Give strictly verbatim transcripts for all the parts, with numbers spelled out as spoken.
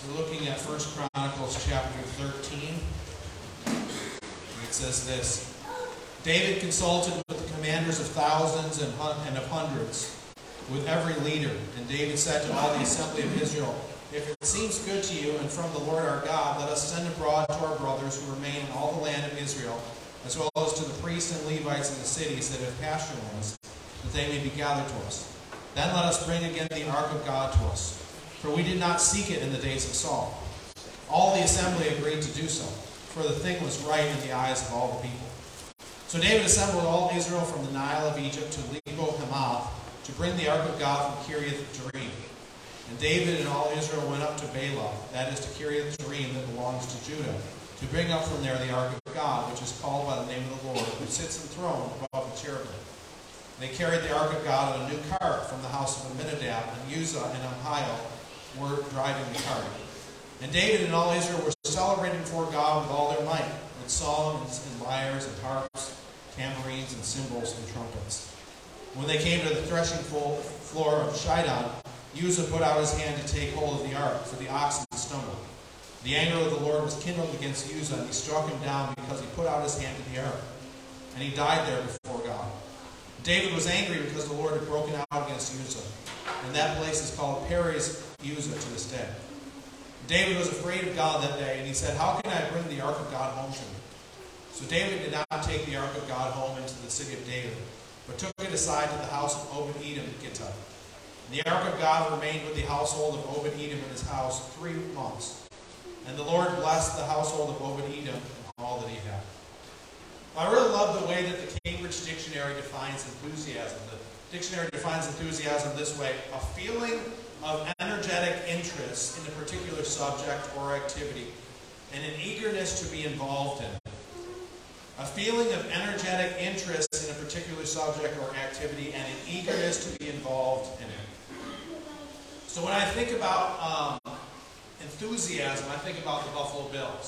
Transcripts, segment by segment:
So we're looking at First Chronicles chapter thirteen. It says this: David consulted with the commanders of thousands and, hun- and of hundreds, with every leader. And David said to all the assembly of Israel, "If it seems good to you and from the Lord our God, let us send abroad to our brothers who remain in all the land of Israel, as well as to the priests and Levites in the cities that have pasture lands, that they may be gathered to us. Then let us bring again the ark of God to us, for we did not seek it in the days of Saul." All the assembly agreed to do so, for the thing was right in the eyes of all the people. So David assembled all Israel from the Nile of Egypt to Lebo Hamath to bring the ark of God from Kiriath-Jearim. And David and all Israel went up to Baalah, that is to Kiriath-Jearim that belongs to Judah, to bring up from there the ark of God, which is called by the name of the Lord, who sits enthroned above the cherubim. They carried the ark of God on a new cart from the house of Amminadab, and Uzzah and Ahio were driving the cart. And David and all Israel were celebrating before God with all their might, with songs and lyres and harps, tambourines and cymbals and trumpets. When they came to the threshing floor of Shidon, Uzzah put out his hand to take hold of the ark, for the oxen stumbled. The anger of the Lord was kindled against Uzzah, and he struck him down because he put out his hand to the ark. And he died there before God. David was angry because the Lord had broken out against Uzzah, and that place is called Perez Uzzah to this day. David was afraid of God that day, and he said, "How can I bring the ark of God home to me?" So David did not take the ark of God home into the city of David, but took it aside to the house of Obed-Edom at Gittah. The ark of God remained with the household of Obed-Edom in his house three months. And the Lord blessed the household of Obed-Edom and all that he had. I really love the way that the Cambridge Dictionary defines enthusiasm. The dictionary defines enthusiasm this way: a feeling of energetic interest in a particular subject or activity, and an eagerness to be involved in it. A feeling of energetic interest in a particular subject or activity, and an eagerness to be involved in it. So when I think about um, enthusiasm, I think about the Buffalo Bills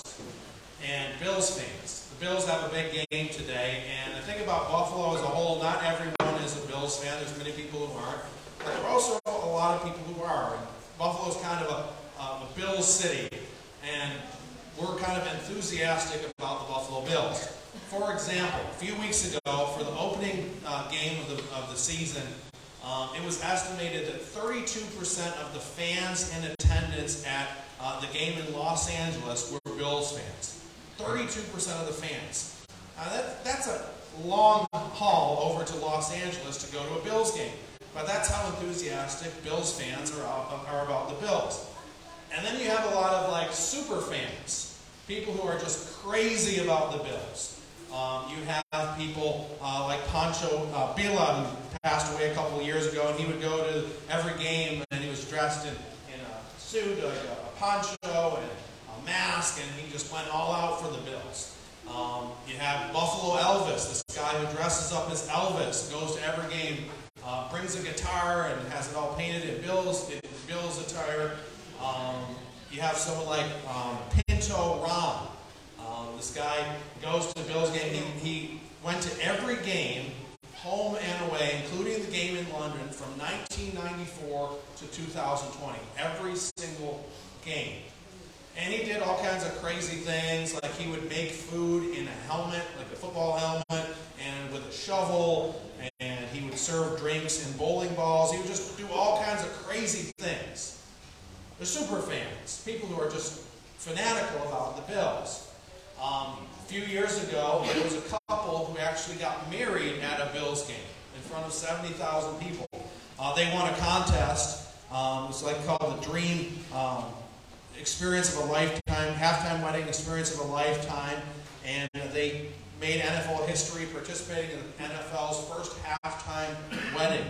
and Bills fans. The Bills have a big game today, and I think about Buffalo as a whole. Not everyone is a Bills fan. There's many people who aren't, but there are also a lot of people who are. And Buffalo's kind of a, uh, a Bills city, and we're kind of enthusiastic about the Buffalo Bills. For example, a few weeks ago, for the opening uh, game of the, of the season, um, it was estimated that thirty-two percent of the fans in attendance at uh, the game in Los Angeles were Bills fans. thirty-two percent of the fans. Now that, that's a long haul over to Los Angeles to go to a Bills game. But that's how enthusiastic Bills fans are, are about the Bills. And then you have a lot of like super fans, people who are just crazy about the Bills. Um, you have people uh, like Pancho uh, Villa, who passed away a couple of years ago, and he would go to every game, and he was dressed in, in a suit, like a, a poncho, and a mask, and he just went all out for the Bills. Um, you have Buffalo Elvis, this guy who dresses up as Elvis, goes to every game, uh, brings a guitar, and has it all painted in Bills, in Bills attire. Um, you have someone like um, Pinto Ron. Um, this guy goes to the Bills game. He, he went to every game, home and away, including the game in London from nineteen ninety-four to two thousand twenty. Every single game. And he did all kinds of crazy things, like he would make food in a helmet, like a football helmet, and with a shovel, and he would serve drinks in bowling balls. He would just do all kinds of crazy things. They're super fans, people who are just fanatical about the Bills. Um, a few years ago, there was a couple who actually got married at a Bills game in front of seventy thousand people. Uh, they won a contest. Um, it was like called the Dream um, Experience of a Lifetime, Halftime Wedding Experience of a Lifetime, and they made N F L history participating in the N F L's first halftime wedding.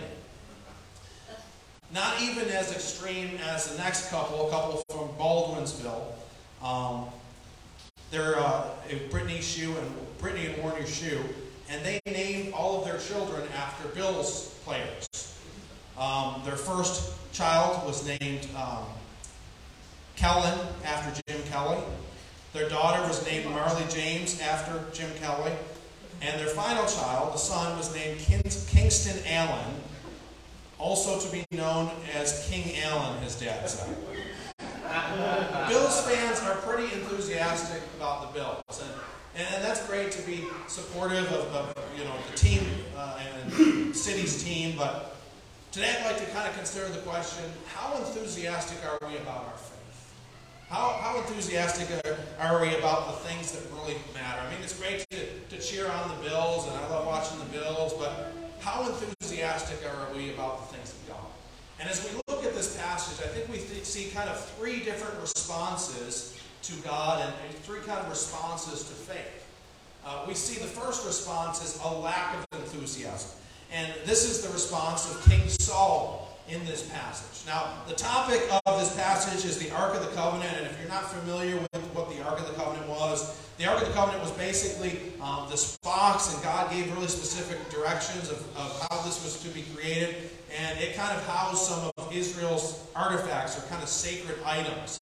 Not even as extreme as the next couple, a couple from Baldwinsville. Um, they're uh, Brittany Shue and Brittany and Warner Shue, and they named all of their children after Bills players. Um, their first child was named um, Kellen after Jim Kelly. Their daughter was named Marley James after Jim Kelly. And their final child, the son, was named Kingston Allen, also to be known as King Allen, his dad said. Bills fans are pretty enthusiastic about the Bills, and, and that's great to be supportive of, of you know the team uh, and city's team. But today I'd like to kind of consider the question: how enthusiastic are we about our faith? How, how enthusiastic are, are we about the things that really matter? I mean, it's great to, to cheer on the Bills, and I love watching the Bills, but how enthusiastic are we about the things of God? And as we look at this passage, I think we th- see kind of three different responses to God and, and three kind of responses to faith. Uh, we see the first response is a lack of enthusiasm. And this is the response of King Saul in this passage. Now, the topic of this passage is the Ark of the Covenant, and if you're not familiar with what the Ark of the Covenant was, the Ark of the Covenant was basically um, this box, and God gave really specific directions of, of how this was to be created, and it kind of housed some of Israel's artifacts, or kind of sacred items.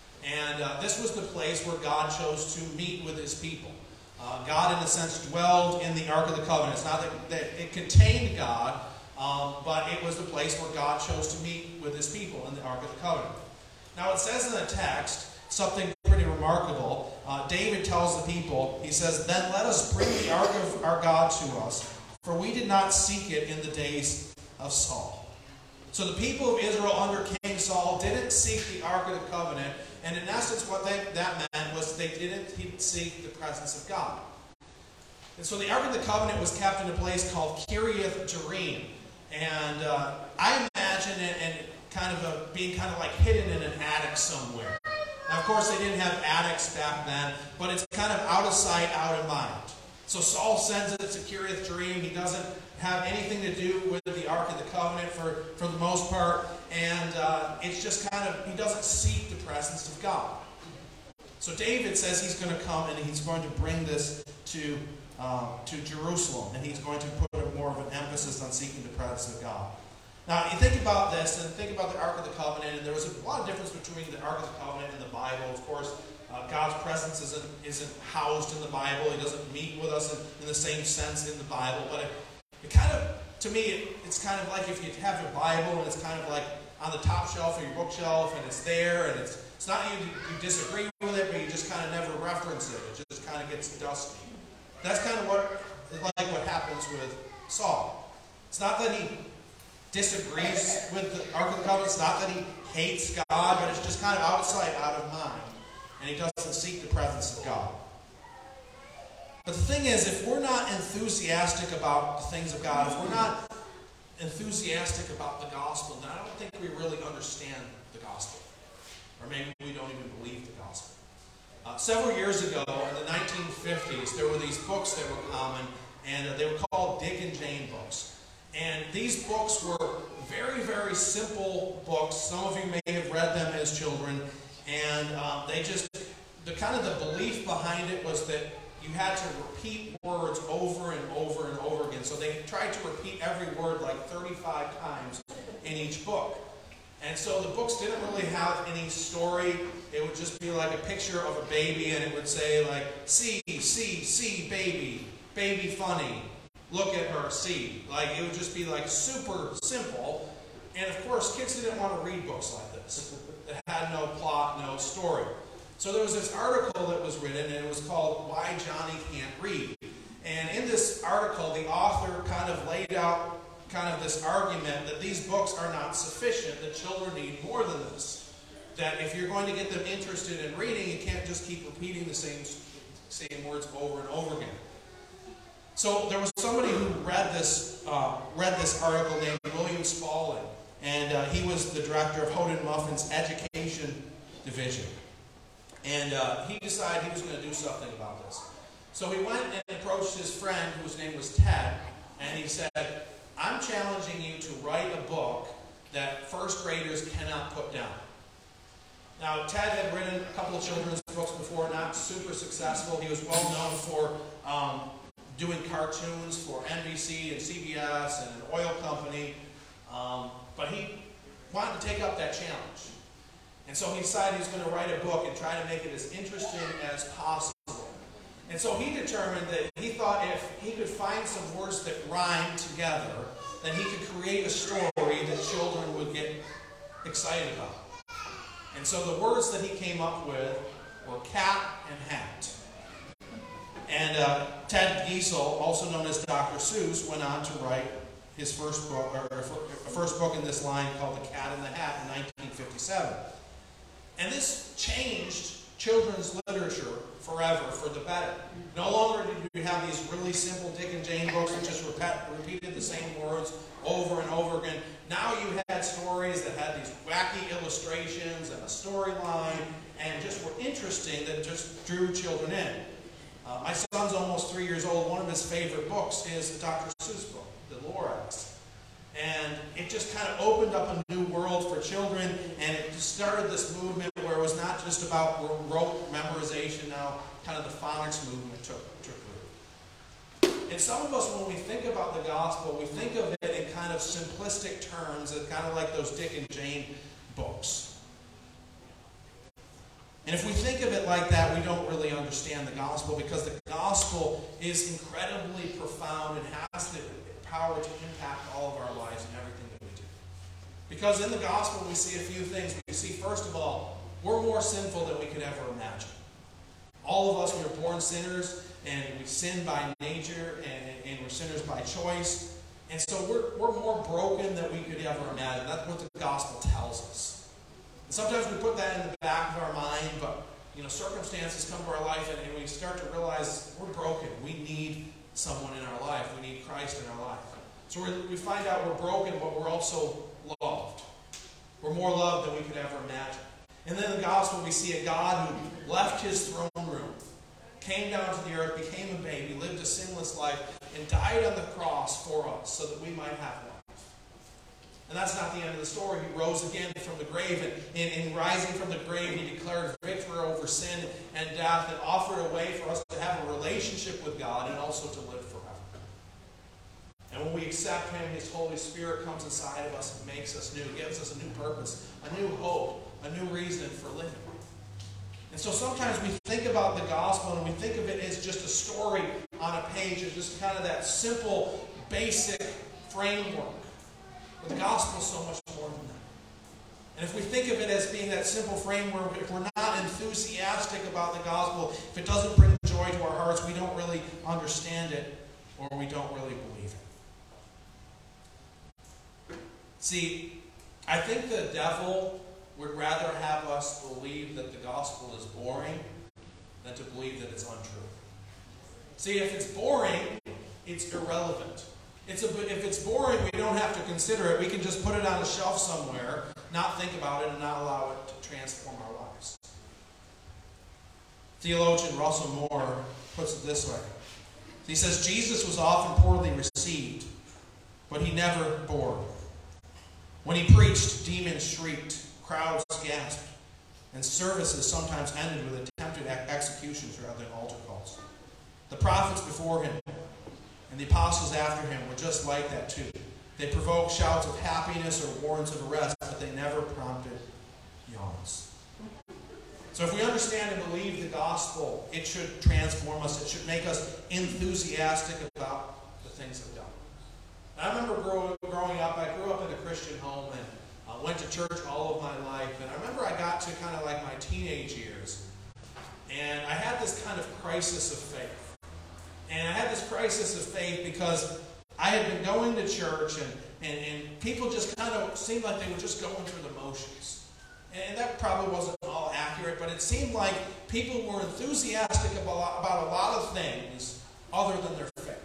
And uh, this was the place where God chose to meet with his people. Uh, God, in a sense, dwelled in the Ark of the Covenant. It's not that, that it contained God, Um, but it was the place where God chose to meet with his people in the Ark of the Covenant. Now it says in the text something pretty remarkable. Uh, David tells the people, he says, "Then let us bring the Ark of our God to us, for we did not seek it in the days of Saul." So the people of Israel under King Saul didn't seek the Ark of the Covenant, and in essence what they, that meant was they didn't seek the presence of God. And so the Ark of the Covenant was kept in a place called Kiriath Jearim. And uh, I imagine it and kind of a, being kind of like hidden in an attic somewhere. Now, of course, they didn't have attics back then, but it's kind of out of sight, out of mind. So Saul sends it to Kiriath Jearim. He doesn't have anything to do with the Ark of the Covenant for, for the most part. And uh, it's just kind of, he doesn't seek the presence of God. So David says he's going to come and he's going to bring this to Uh, to Jerusalem, and he's going to put a more of an emphasis on seeking the presence of God. Now, you think about this, and think about the Ark of the Covenant, and there was a lot of difference between the Ark of the Covenant and the Bible. Of course, uh, God's presence isn't, isn't housed in the Bible. He doesn't meet with us in, in the same sense in the Bible, but it, it kind of, to me, it, it's kind of like if you have your Bible, and it's kind of like on the top shelf of your bookshelf, and it's there, and it's, it's not you, you disagree with it, but you just kind of never reference it. It just kind of gets dusty. That's kind of what, like what happens with Saul. It's not that he disagrees with the Ark of the Covenant. It's not that he hates God, but it's just kind of out of sight, out of mind. And he doesn't seek the presence of God. But the thing is, if we're not enthusiastic about the things of God, if we're not enthusiastic about the gospel, then I don't think we really understand the gospel. Or maybe we don't even believe the gospel. Uh, several years ago, in the nineteen fifties, there were these books that were common, and uh, they were called Dick and Jane books. And these books were very, very simple books. Some of you may have read them as children, and um, they just, the kind of the belief behind it was that you had to repeat words over and over and over again. So they tried to repeat every word like thirty-five times in each book. And so the books didn't really have any story. It would just be like a picture of a baby, and it would say like, see, see, see, baby, baby funny, look at her, see. Like, it would just be like super simple. And of course, kids didn't want to read books like this that had no plot, no story. So there was this article that was written, and it was called Why Johnny Can't Read. And in this article, the author kind of laid out kind of this argument that these books are not sufficient, that children need more than this. That if you're going to get them interested in reading, you can't just keep repeating the same, same words over and over again. So there was somebody who read this, uh, read this article named William Spalding, and uh, he was the director of Houghton Muffin's Education Division. And uh, he decided he was going to do something about this. So he went and approached his friend, whose name was Ted, and he said, "I'm challenging you to write a book that first graders cannot put down." Now, Ted had written a couple of children's books before, not super successful. He was well known for um, doing cartoons for N B C and C B S and an oil company. Um, but he wanted to take up that challenge. And so he decided he was going to write a book and try to make it as interesting as possible. And so he determined that he thought if he could find some words that rhyme together, then he could create a story that children would get excited about. And so the words that he came up with were cat and hat. And uh, Ted Giesel, also known as Doctor Seuss, went on to write his first book, or first book in this line called The Cat in the Hat in nineteen fifty-seven. And this changed children's literature forever for the better. No longer did you have these really simple Dick and Jane books that just repeat, repeated the same words over and over again. Now you had stories that had these wacky illustrations and a storyline and just were interesting that just drew children in. Uh, my son's almost three years old. One of his favorite books is the Doctor Seuss book, The Lorax. And it just kind of opened up a new world for children, and it started this movement where it was not just about rote memorization. Now kind of the phonics movement took, took root. And some of us, when we think about the gospel, we think of it in kind of simplistic terms, and kind of like those Dick and Jane books. And if we think of it like that, we don't really understand the gospel, because the gospel is incredibly profound and has the power to impact all of our lives and everything that we do. Because in the gospel we see a few things. We see, first of all, we're more sinful than we could ever imagine. All of us, we are born sinners, and we sin by nature, and, and we're sinners by choice. And so we're, we're more broken than we could ever imagine. That's what the gospel tells us. And sometimes we put that in the back of our mind, but you know, circumstances come to our life, and, and we start to realize we're broken. We need someone in our life. We need Christ in our life. So we're, we find out we're broken, but we're also loved. We're more loved than we could ever imagine. And then in the gospel, we see a God who left his throne room, came down to the earth, became a baby, lived a sinless life, and died on the cross for us so that we might have life. And that's not the end of the story. He rose again from the grave, and in, in rising from the grave, he declared victory over sin and death, and offered a way for us to have a relationship with God and also to live forever. And when we accept him, his Holy Spirit comes inside of us and makes us new, gives us a new purpose, a new hope, a new reason for living. And so sometimes we think about the gospel and we think of it as just a story on a page, and just kind of that simple, basic framework. But the gospel is so much more than that. And if we think of it as being that simple framework, if we're not enthusiastic about the gospel, if it doesn't bring joy to our hearts, we don't really understand it, or we don't really believe it. See, I think the devil would rather have us believe that the gospel is boring than to believe that it's untrue. See, if it's boring, it's irrelevant. It's a, if it's boring, we don't have to consider it. We can just put it on a shelf somewhere, not think about it, and not allow it to transform our lives. Theologian Russell Moore puts it this way. He says, Jesus was often poorly received, but he never bored. When he preached, demons shrieked, crowds gasped, and services sometimes ended with attempted executions rather than altar calls. The prophets before him and the apostles after him were just like that too. They provoked shouts of happiness or warrants of arrest, but they never prompted yawns. So if we understand and believe the gospel, it should transform us. It should make us enthusiastic about the things of God. And I remember grow, growing up, I grew up in a Christian home and uh, went to church all of my life. And I remember I got to kind of like my teenage years, and I had this kind of crisis of faith. And I had this crisis of faith because I had been going to church, and, and, and people just kind of seemed like they were just going through the motions. And that probably wasn't all accurate, but it seemed like people were enthusiastic about, about a lot of things other than their faith.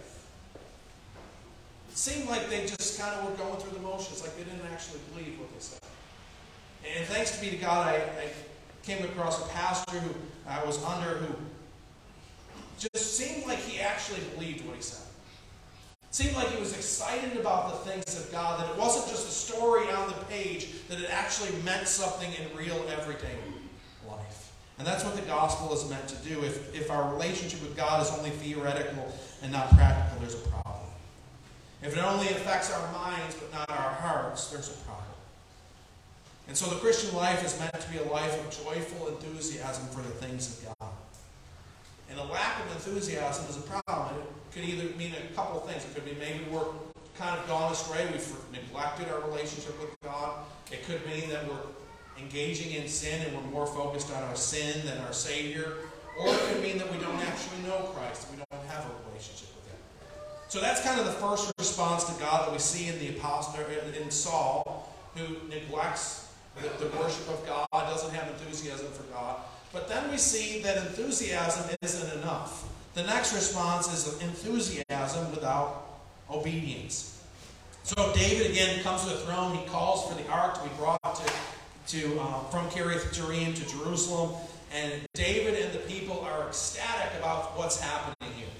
It seemed like they just kind of were going through the motions, like they didn't actually believe what they said. And thanks be to God, I, I came across a pastor who I was under who just seemed like he actually believed what he said. It seemed like he was excited about the things of God, that it wasn't just a story on the page, that it actually meant something in real everyday life. And that's what the gospel is meant to do. If, if our relationship with God is only theoretical and not practical, there's a problem. If it only affects our minds but not our hearts, there's a problem. And so the Christian life is meant to be a life of joyful enthusiasm for the things of God. And a lack of enthusiasm is a problem. It could either mean a couple of things. It could be maybe we're kind of gone astray. We've neglected our relationship with God. It could mean that we're engaging in sin and we're more focused on our sin than our Savior. Or it could mean that we don't actually know Christ, we don't have a relationship with Him. So that's kind of the first response to God that we see in the apostle, in Saul, who neglects the, the worship of God, doesn't have enthusiasm for God. But then we see that enthusiasm isn't enough. The next response is enthusiasm without obedience. So David again comes to the throne. He calls for the ark to be brought to, to um, from Kiriath Jearim to Jerusalem. And David and the people are ecstatic about what's happening here.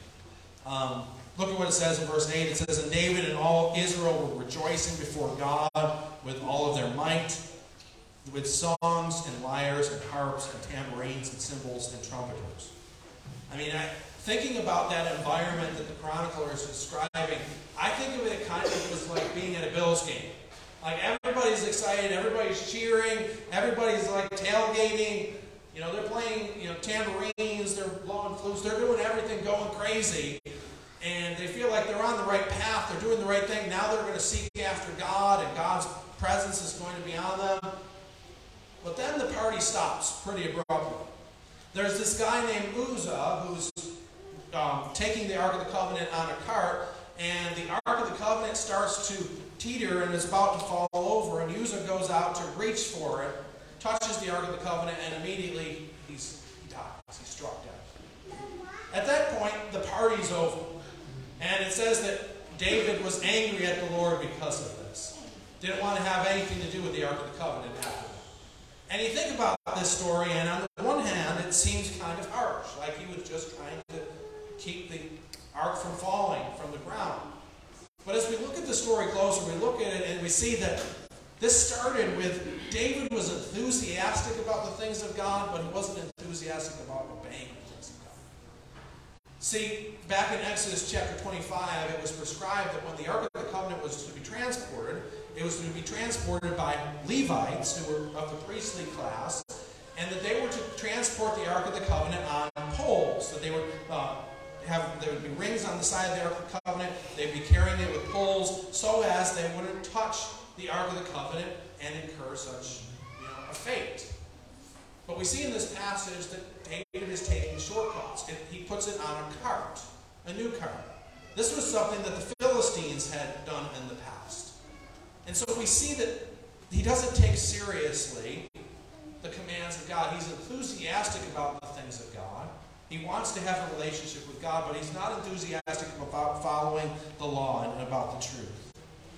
Um, look at what it says in verse eight. It says, "And David and all Israel were rejoicing before God with all of their might, with songs and lyres and harps and tambourines and cymbals and trumpeters." I mean, I, thinking about that environment that the chronicler is describing, I think of it kind of as like being at a Bills game. Like everybody's excited, everybody's cheering, everybody's like tailgating. You know, they're playing, you know, tambourines, they're blowing flutes, they're doing everything going crazy. And they feel like they're on the right path, they're doing the right thing. Now they're going to seek after God, and God's presence is going to be on them. But then the party stops pretty abruptly. There's this guy named Uzzah who's um, taking the Ark of the Covenant on a cart, and the Ark of the Covenant starts to teeter and is about to fall over, and Uzzah goes out to reach for it, touches the Ark of the Covenant, and immediately he's, he dies. He's struck dead. At that point, the party's over. And it says that David was angry at the Lord because of this. Didn't want to have anything to do with the Ark of the Covenant after that. And you think about this story, and on the one hand, it seems kind of harsh, like he was just trying to keep the ark from falling from the ground. But as we look at the story closer, we look at it and we see that this started with David was enthusiastic about the things of God, but he wasn't enthusiastic about obeying the things of God. See, back in Exodus chapter twenty-five, it was prescribed that when the Ark of the Covenant was to be transported, it was to be transported by Levites, who were of the priestly class, and that they were to transport the Ark of the Covenant on poles, that they would uh, have, there would be rings on the side of the Ark of the Covenant, they'd be carrying it with poles, so as they wouldn't touch the Ark of the Covenant and incur such, you know, a fate. But we see in this passage that David is taking shortcuts. It, he puts it on a cart, a new cart. This was something that the Philistines had done in the past. And so we see that he doesn't take seriously the commands of God. He's enthusiastic about the things of God. He wants to have a relationship with God, but he's not enthusiastic about following the law and about the truth.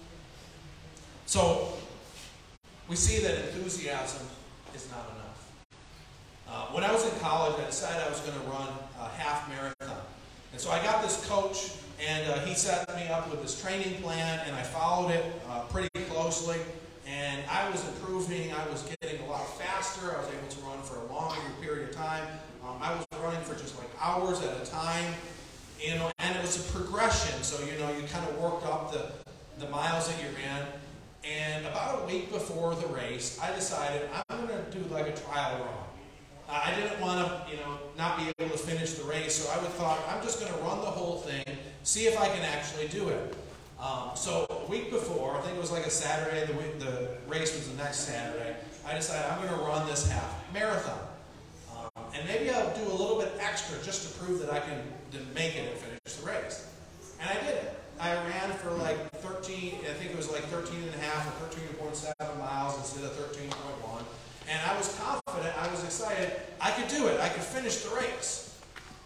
So we see that enthusiasm is not enough. Uh, when I was in college, I decided I was going to run a half marathon. And so I got this coach, and uh, he set me up with this training plan, and I followed it uh, pretty closely. And I was improving. I was getting a lot faster. I was able to run for a longer period of time. Um, I was running for just like hours at a time. You know, and it was a progression. So, you know, you kind of worked up the, the miles that you ran. And about a week before the race, I decided I'm going to do like a trial run. Uh, I didn't want to, you know, not be able to finish the race, so I would thought I'm just going to run the whole thing, see if I can actually do it. Um, so a week before, I think it was like a Saturday, the, week, the race was the next Saturday, I decided I'm going to run this half marathon. Um, and maybe I'll do a little bit extra just to prove that I can make it and finish the race. And I did it. I ran for like thirteen, I think it was like thirteen and a half or thirteen point seven miles instead of thirteen point one. And I was confident, I was excited, I could do it, I could finish the race.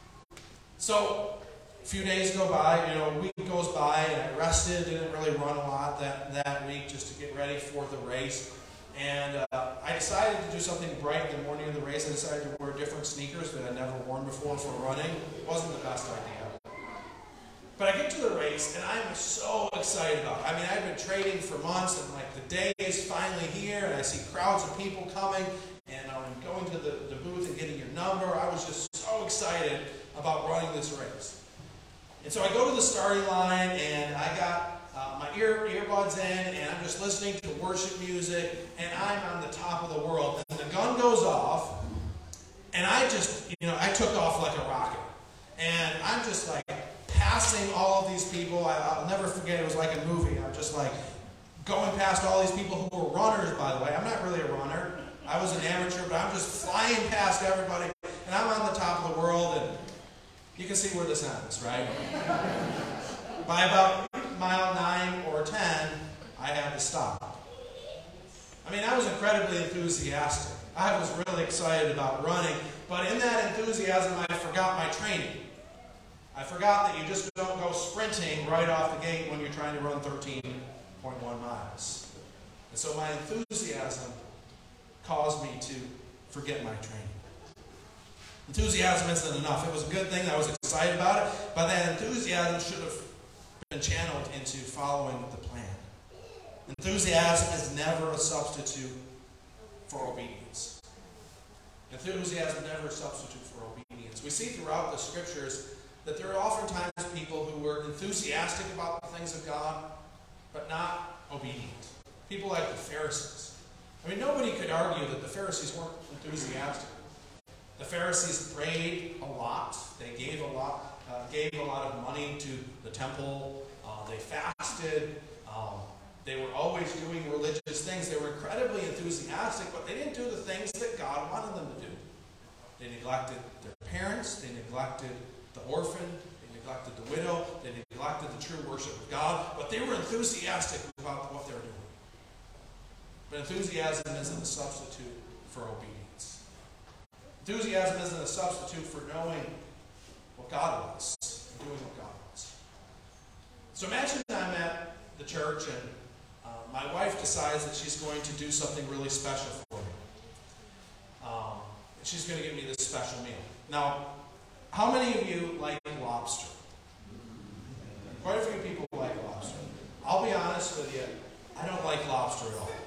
So, a few days go by, you know, a week goes by, and I rested, didn't really run a lot that, that week just to get ready for the race. And uh, I decided to do something bright the morning of the race. I decided to wear different sneakers that I'd never worn before for running. It wasn't the best idea. But I get to the race, and I'm so excited about it. I mean, I've been training for months, and like the day is finally here, and I see crowds of people coming, and I'm going to the, the booth and getting your number. I was just so excited about running this race. And so I go to the starting line, and I got uh, my ear earbuds in, and I'm just listening to worship music, and I'm on the top of the world. And the gun goes off, and I just, you know, I took off like a rocket. And I'm just like passing all of these people. I, I'll never forget, it was like a movie. I'm just like going past all these people who were runners, by the way. I'm not really a runner. I was an amateur, but I'm just flying past everybody, and I'm on the top of the world, and you can see where this ends, right? By about mile nine or ten, I had to stop. I mean, I was incredibly enthusiastic. I was really excited about running, but in that enthusiasm, I forgot my training. I forgot that you just don't go sprinting right off the gate when you're trying to run thirteen point one miles. And so my enthusiasm caused me to forget my training. Enthusiasm isn't enough. It was a good thing. I was excited about it, but that enthusiasm should have been channeled into following the plan. Enthusiasm is never a substitute for obedience. Enthusiasm never a substitute for obedience. We see throughout the scriptures that there are oftentimes people who were enthusiastic about the things of God, but not obedient. People like the Pharisees. I mean, nobody could argue that the Pharisees weren't enthusiastic. The Pharisees prayed a lot. They gave a lot, uh, gave a lot of money to the temple. Uh, they fasted. Um, they were always doing religious things. They were incredibly enthusiastic, but they didn't do the things that God wanted them to do. They neglected their parents. They neglected the orphan. They neglected the widow. They neglected the true worship of God. But they were enthusiastic about what they were doing. But enthusiasm isn't a substitute for obedience. Enthusiasm isn't a substitute for knowing what God wants and doing what God wants. So imagine I'm at the church and uh, my wife decides that she's going to do something really special for me. Um, she's going to give me this special meal. Now, how many of you like lobster? Quite a few people like lobster. I'll be honest with you, I don't like lobster at all.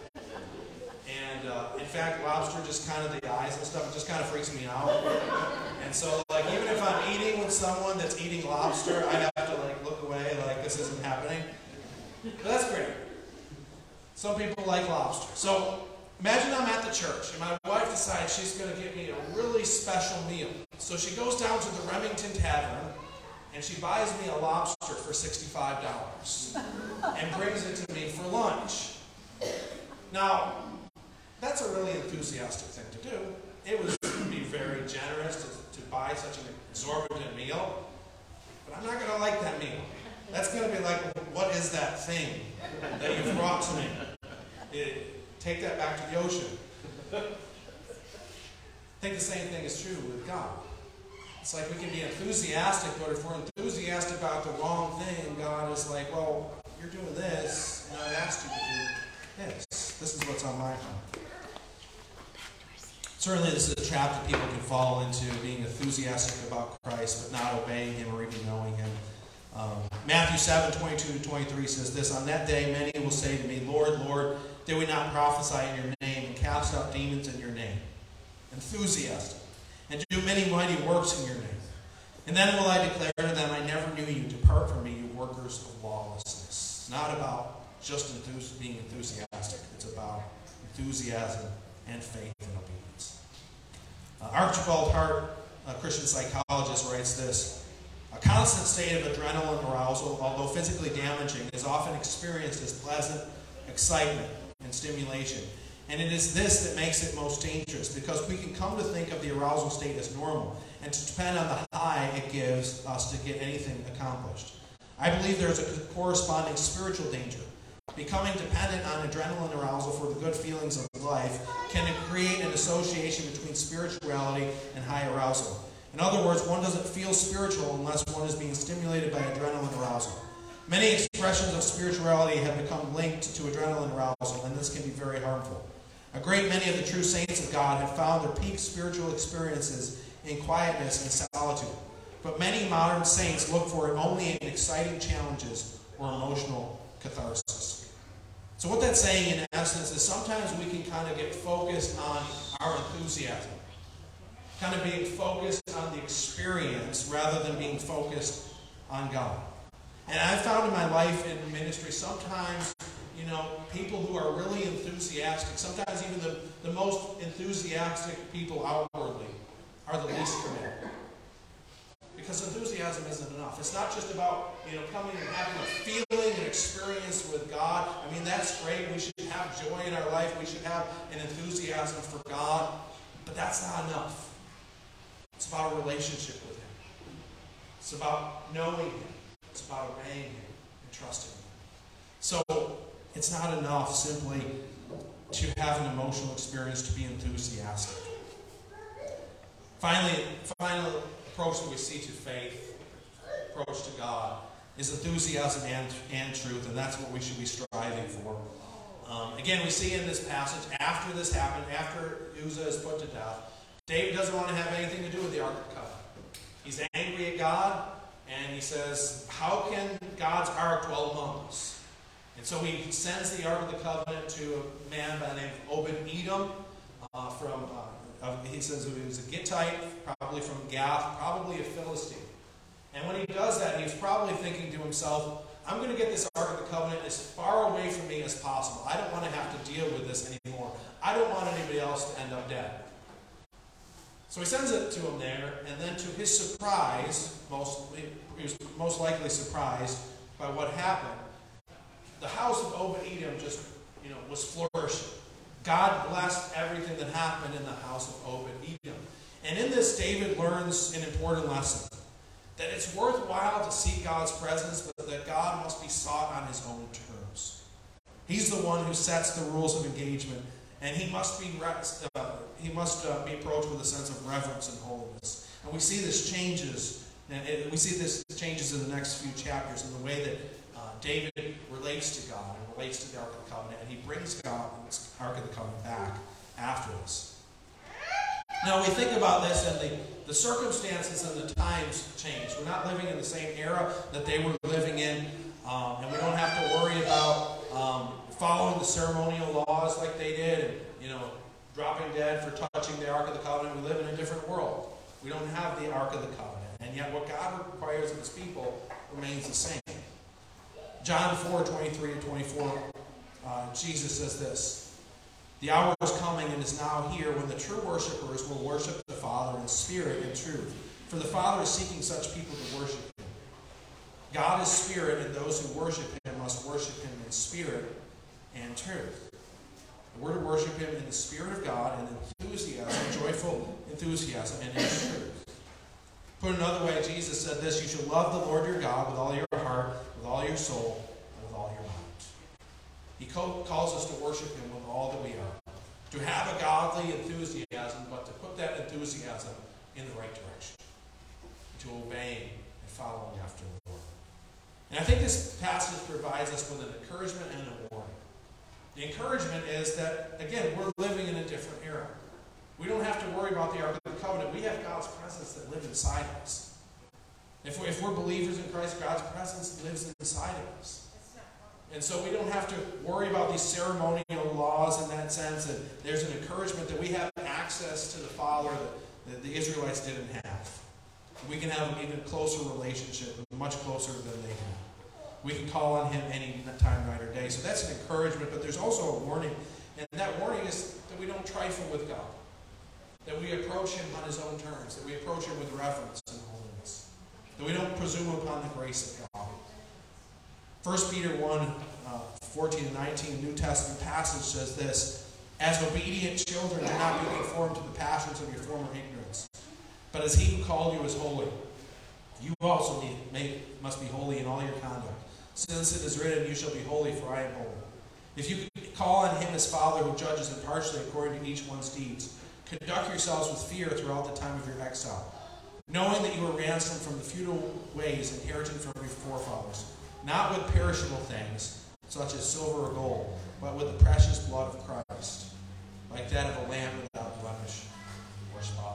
And uh, in fact, lobster just kind of the eyes and stuff, it just kind of freaks me out. And so, like, even if I'm eating with someone that's eating lobster, I have to like look away, like this isn't happening. But that's great. Some people like lobster. So imagine I'm at the church and my wife decides she's going to give me a really special meal. So she goes down to the Remington Tavern and she buys me a lobster for sixty-five dollars and brings it to me for lunch. Now, that's a really enthusiastic thing to do. It would be very generous to, to buy such an exorbitant meal, but I'm not going to like that meal. That's going to be like, what is that thing that you've brought to me? It, take that back to the ocean. I think the same thing is true with God. It's like we can be enthusiastic, but if we're enthusiastic about the wrong thing, God is like, well, you're doing this, and I've asked you to do this. This is what's on my heart. Certainly this is a trap that people can fall into, being enthusiastic about Christ, but not obeying Him or even knowing Him. Um, Matthew seven, twenty-two to twenty-three says this, on that day many will say to me, Lord, Lord, did we not prophesy in your name and cast out demons in your name? Enthusiastic. And do many mighty works in your name. And then will I declare to them, I never knew you. Depart from me, you workers of lawlessness. It's not about just enthus- being enthusiastic. It's about enthusiasm and faith and obedience. Uh, Archibald Hart, a Christian psychologist, writes this, a constant state of adrenaline arousal, although physically damaging, is often experienced as pleasant excitement and stimulation. And it is this that makes it most dangerous, because we can come to think of the arousal state as normal and to depend on the high it gives us to get anything accomplished. I believe there is a corresponding spiritual danger. Becoming dependent on adrenaline arousal for the good feelings of life can create an association between spirituality and high arousal. In other words, one doesn't feel spiritual unless one is being stimulated by adrenaline arousal. Many expressions of spirituality have become linked to adrenaline arousal, and this can be very harmful. A great many of the true saints of God have found their peak spiritual experiences in quietness and solitude. But many modern saints look for it only in exciting challenges or emotional catharsis. So what that's saying in essence is sometimes we can kind of get focused on our enthusiasm. Kind of being focused on the experience rather than being focused on God. And I've found in my life in ministry sometimes, you know, people who are really enthusiastic, sometimes even the, the most enthusiastic people outwardly are the least committed. Because enthusiasm isn't enough. It's not just about, you know, coming and having a feeling and experience with God. I mean, that's great. We should have joy in our life. We should have an enthusiasm for God. But that's not enough. It's about a relationship with Him. It's about knowing Him. It's about obeying Him and trusting Him. So, it's not enough simply to have an emotional experience to be enthusiastic. Finally, final approach that we see to faith, approach to God, is enthusiasm and, and truth, and that's what we should be striving for. Um, again, we see in this passage, after this happened, after Uzzah is put to death, David doesn't want to have anything to do with the Ark of the Covenant. He's angry at God, and he says, how can God's Ark dwell among us? And so he sends the Ark of the Covenant to a man by the name of Obed-Edom, uh, from... Uh, Uh, he says he was a Gittite, probably from Gath, probably a Philistine. And when he does that, he's probably thinking to himself, I'm going to get this Ark of the Covenant as far away from me as possible. I don't want to have to deal with this anymore. I don't want anybody else to end up dead. So he sends it to him there, and then to his surprise, most, he was most likely surprised by what happened. The house of Obed-Edom just, you know, was flourishing. God blessed everything that happened in the house of Obed-Edom. And in this, David learns an important lesson. That it's worthwhile to seek God's presence, but that God must be sought on His own terms. He's the one who sets the rules of engagement, and He must be uh, He must uh, be approached with a sense of reverence and holiness. And we see this changes, and it, we see this changes in the next few chapters in the way that uh, David relates to God and relates to the Ark of the Covenant, and he brings God's Ark of the Covenant back after this. Now we think about this, and the, the circumstances and the times change. We're not living in the same era that they were living in, um, and we don't have to worry about um, following the ceremonial laws like they did, and, you know, dropping dead for touching the Ark of the Covenant. We live in a different world. We don't have the Ark of the Covenant, and yet what God requires of His people remains the same. John four, twenty-three to twenty-four, uh, Jesus says this, the hour is coming and is now here when the true worshipers will worship the Father in spirit and truth. For the Father is seeking such people to worship Him. God is spirit, and those who worship Him must worship Him in spirit and truth. We're to worship Him in the Spirit of God and enthusiasm, joyful enthusiasm, and in truth. Put another way, Jesus said this, you shall love the Lord your God with all your heart, with all your soul, and with all your mind. He calls us to worship Him with all that we are. To have a godly enthusiasm, but to put that enthusiasm in the right direction. To obeying and following after the Lord. And I think this passage provides us with an encouragement and a warning. The encouragement is that, again, we're living in a different era. We don't have to worry about the Ark of the Covenant. We have God's presence that lives inside of us. If we're, if we're believers in Christ, God's presence lives inside of us. And so we don't have to worry about these ceremonial laws in that sense. And there's an encouragement that we have access to the Father that, that the Israelites didn't have. We can have an even closer relationship, much closer than they had. We can call on Him any time, night, or day. So that's an encouragement, but there's also a warning. And that warning is that we don't trifle with God. That we approach Him on His own terms. That we approach Him with reverence and holiness. That we don't presume upon the grace of God. First Peter one, uh, fourteen and nineteen, New Testament passage says this, as obedient children, do not be conformed to the passions of your former ignorance. But as He who called you is holy, you also may, must be holy in all your conduct. Since it is written, you shall be holy, for I am holy. If you call on Him as Father who judges impartially according to each one's deeds, conduct yourselves with fear throughout the time of your exile, knowing that you were ransomed from the futile ways inherited from your forefathers, not with perishable things, such as silver or gold, but with the precious blood of Christ, like that of a lamb without blemish or spot.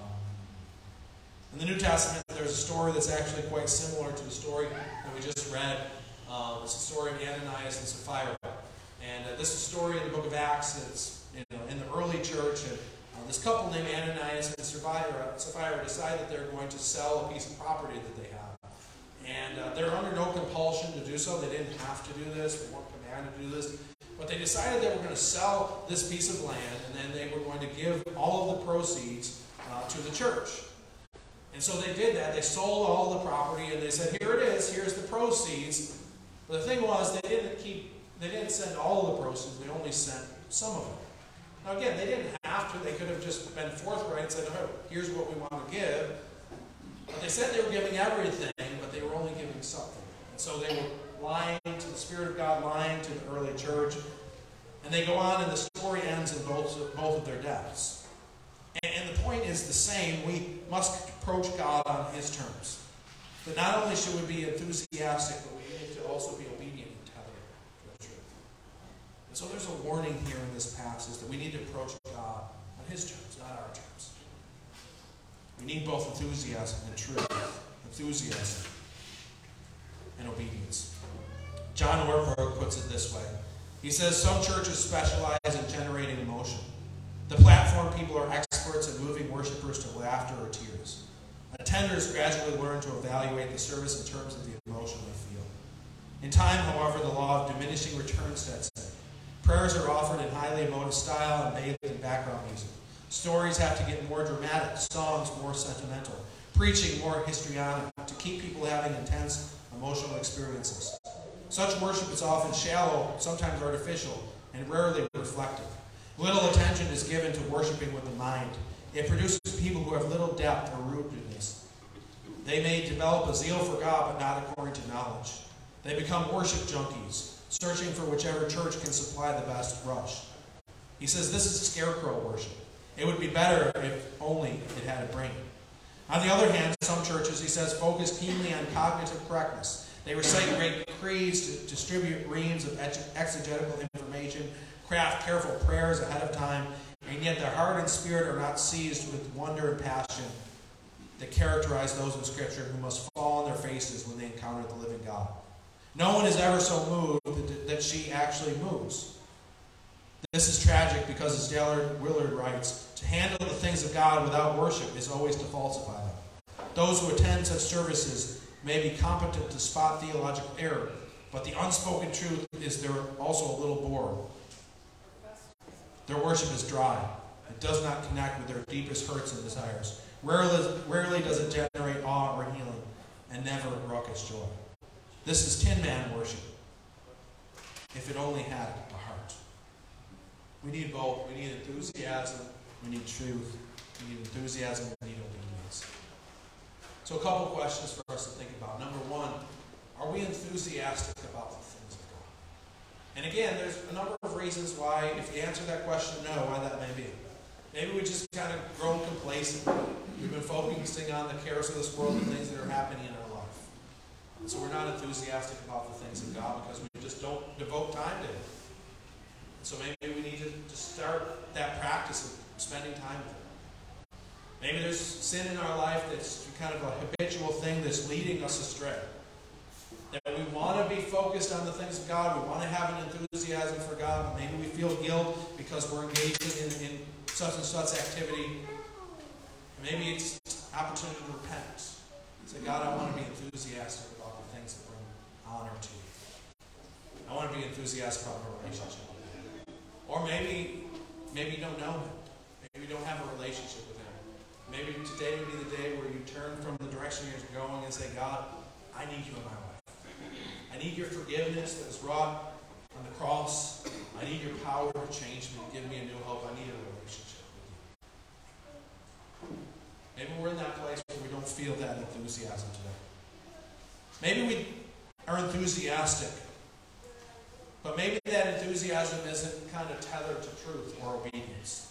In the New Testament, there's a story that's actually quite similar to the story that we just read. Um, it's the story of Ananias and Sapphira. And uh, this is a story in the book of Acts. It's you know, in the early church. And, uh, this couple named Ananias and Sapphira, Sapphira decide that they're going to sell a piece of property that they have. And uh, they're under no compulsion to do so. They didn't have to do this. They weren't commanded to do this. But they decided they were going to sell this piece of land, and then they were going to give all of the proceeds uh, to the church. And so they did that. They sold all the property and they said, here it is, here's the proceeds. But the thing was, they didn't keep, they didn't send all the proceeds, they only sent some of them. Now again, they didn't have to, they could have just been forthright and said, oh, here's what we want to give. But they said they were giving everything, but they were only giving something. And so they were lying to the Spirit of God, lying to the early church. And they go on and the story ends in both, both of their deaths. And, and the point is the same. We must approach God on His terms. But not only should we be enthusiastic, but we need to also be obedient and tethered to the truth. And so there's a warning here in this passage that we need to approach God on His terms, not our terms. We need both enthusiasm and truth. Enthusiasm and obedience. John Ortberg puts it this way. He says, some churches specialize in generating emotion. The platform people are experts at moving worshipers to laughter or tears. Attenders gradually learn to evaluate the service in terms of the emotion they feel. In time, however, the law of diminishing returns sets in. Prayers are offered in highly emotive style and bathed in background music. Stories have to get more dramatic, songs more sentimental, preaching more histrionic, to keep people having intense emotional experiences. Such worship is often shallow, sometimes artificial, and rarely reflective. Little attention is given to worshiping with the mind. It produces people who have little depth or rootedness. They may develop a zeal for God, but not according to knowledge. They become worship junkies, searching for whichever church can supply the best rush. He says this is scarecrow worship. It would be better if only it had a brain. On the other hand, some churches, he says, focus keenly on cognitive correctness. They recite great creeds, to distribute reams of exegetical information, craft careful prayers ahead of time, and yet their heart and spirit are not seized with wonder and passion that characterize those in Scripture who must fall on their faces when they encounter the living God. No one is ever so moved that she actually moves. This is tragic because, as Dale Willard writes, to handle the things of God without worship is always to falsify them. Those who attend such services may be competent to spot theological error, but the unspoken truth is they're also a little bored. Their worship is dry. It does not connect with their deepest hurts and desires. Rarely, rarely does it generate awe or healing, and never raucous joy. This is Tin Man worship, if it only had a heart. We need both. We need enthusiasm. We need truth. We need enthusiasm. We need obedience. So a couple questions for us to think about. Number one, are we enthusiastic about the things of God? And again, there's a number of reasons why, if you answer that question no, why that may be. Maybe we just kind of grown complacent. We've been focusing on the cares of this world and things that are happening in our life. And so we're not enthusiastic about the things of God because we just don't devote time to it. So maybe we need to, to start that practice of spending time with Him. Maybe there's sin in our life that's kind of a habitual thing that's leading us astray. That we want to be focused on the things of God. We want to have an enthusiasm for God. But maybe we feel guilt because we're engaging in, in such and such activity. Maybe it's an opportunity to repent. Say, God, I want to be enthusiastic about the things that bring honor to you. I want to be enthusiastic about my relationship with Him. Or maybe, maybe you don't know Him. Maybe you don't have a relationship with Him. Maybe today would be the day where you turn from the direction you're going and say, God, I need you in my life. I need your forgiveness that was wrought on the cross. I need your power to change me, to give me a new hope. I need a relationship with you. Maybe we're in that place where we don't feel that enthusiasm today. Maybe we are enthusiastic, but maybe that enthusiasm isn't kind of tethered to truth or obedience.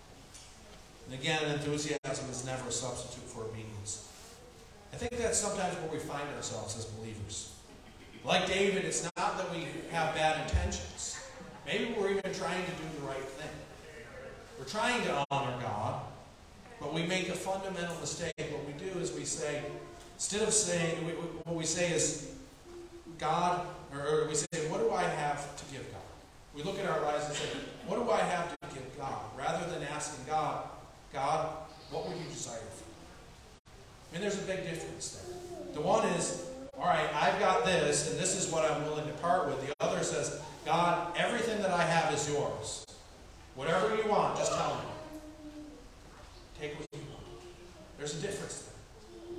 And again, enthusiasm is never a substitute for obedience. I think that's sometimes where we find ourselves as believers. Like David, it's not that we have bad intentions. Maybe we're even trying to do the right thing. We're trying to honor God, but we make a fundamental mistake. What we do is we say, instead of saying, we, we, what we say is, God, or, or we say, what do I have to give God? We look at our lives and say, what do I have to give God? Rather than asking God, God, what would you desire for me? I mean, there's a big difference there. The one is, all right, I've got this, and this is what I'm willing to part with. The other says, God, everything that I have is yours. Whatever you want, just tell me. Take what you want. There's a difference there.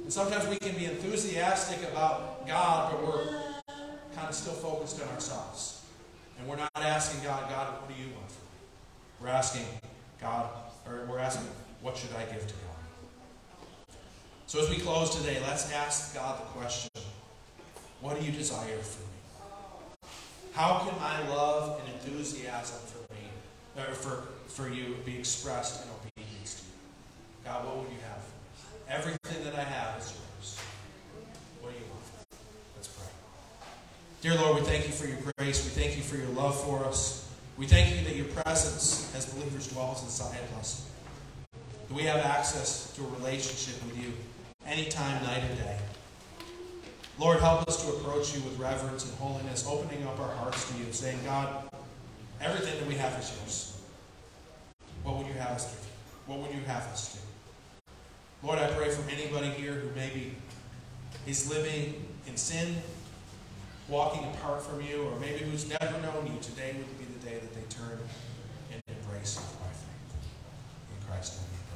And sometimes we can be enthusiastic about God, but we're kind of still focused on ourselves. And we're not asking God, God, what do you want from me? We're asking God, or we're asking, what should I give to God? So as we close today, let's ask God the question, what do you desire from me? How can my love and enthusiasm for me, or for, for you, be expressed in obedience to you? God, what would you have for me? Everything that I have is yours. What do you want? Let's pray. Dear Lord, we thank you for your grace. We thank you for your love for us. We thank you that your presence as believers dwells inside of us. That we have access to a relationship with you anytime, night or day. Lord, help us to approach you with reverence and holiness, opening up our hearts to you, saying, God, everything that we have is yours. What would you have us do? What would you have us do? Lord, I pray for anybody here who maybe is living in sin, walking apart from you, or maybe who's never known you. Today would be the day that they turn and embrace you by faith. In Christ's name.